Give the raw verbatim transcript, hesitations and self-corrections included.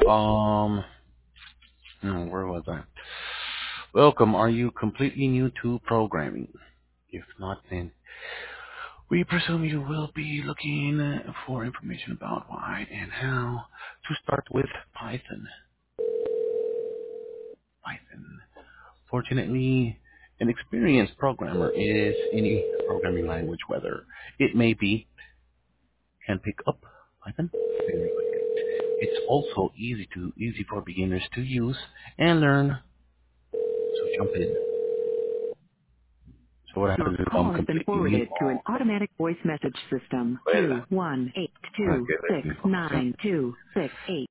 Um, no, where was I? Welcome. Are you completely new to programming? If not, then we presume you will be looking uh, for information about why and how to start with Python. Python. Fortunately, an experienced programmer is any programming language, whether it may be, can pick up Python very quickly. It's also easy to easy for beginners to use and learn. So jump in. So what Your happens if I'm call has been completely new? forwarded to an automatic voice message system. Well, two one eight two okay, let six me focus. nine two six eight.